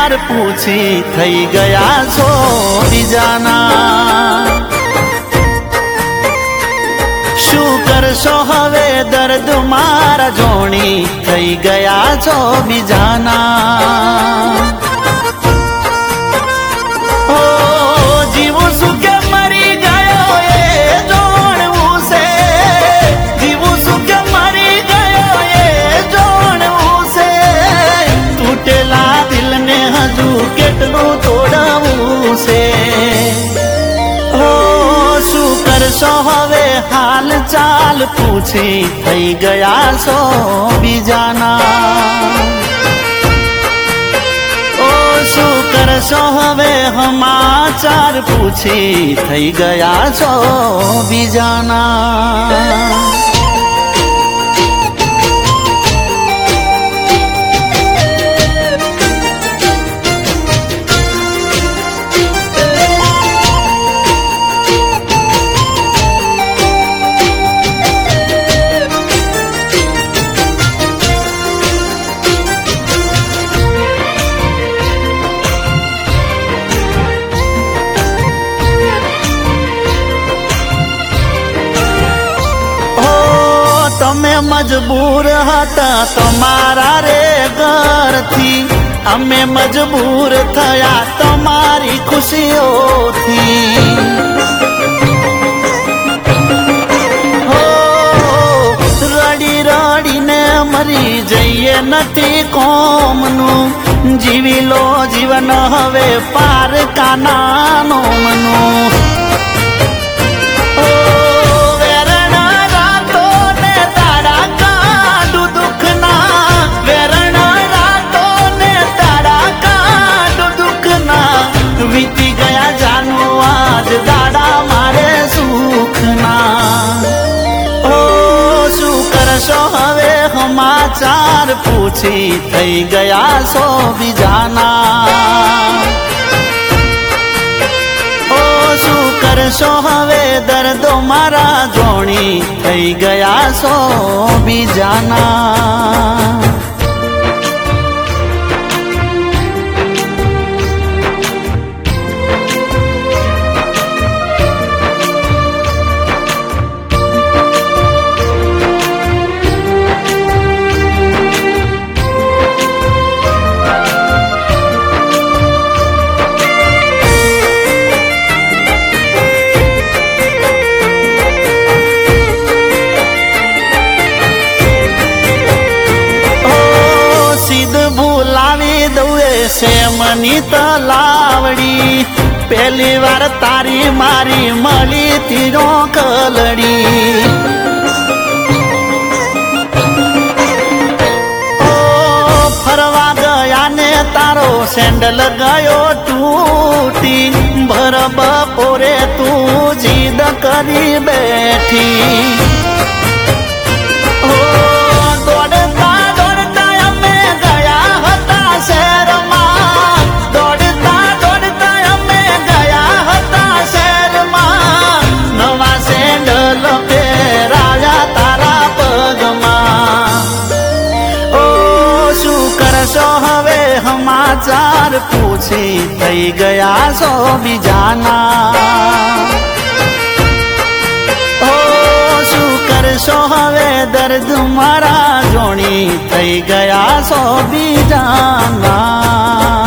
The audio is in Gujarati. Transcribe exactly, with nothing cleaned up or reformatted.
સમાચાર પૂછી થઈ ગયા છો બીજાના શું કરશો હવે દર્દ મારા જોણી થઈ ગયા છો બીજાના ઓ જીવું શું કે મરી ગયો એ જોણવું છે જીવું શું કે મરી ગયો એ જોણવું છે તૂટેલા દિલને હજુ કેટલું તોડવું છે શું કરશો હવે હાલ ચાલ પૂછી થઈ ગયા છો બીજાના ઓ શું કરશો હવે સમાચાર પૂછી થઈ ગયા છો બીજાના તમે મજબૂર હતા તમારા રે ઘરથી અમે મજબૂર થયા તમારી ખુશીઓથી હો રડી રડીને મરી જઈએ નથી કોમનું જીવી લો જીવન હવે પાર કાનાનો મનું વીતી ગયા જાનો આજ દાડા મારે સુખના ઓ શું કરશો હવે સમાચાર પૂછી થઈ ગયા છો બીજાના ઓ શું કરશો હવે દર્દો મારા જોણી થઈ ગયા છો બીજાના મની તલાવડી પહેલી વાર તારી મારી મળી તીરો કલડી ઓ ફરવા ગયા ને તારો સેન્ડલ ગયો તૂટી ભર બપોરે તું જીદ કરી બેઠી ઓ દોડતા દોડતા અમે ગયા હતા શહેરમાં હવે સમાચાર પૂછી થઈ ગયા છો બીજાના ઓ શું કરશો હવે દર્દ મારા જોણી થઈ ગયા છો બીજાના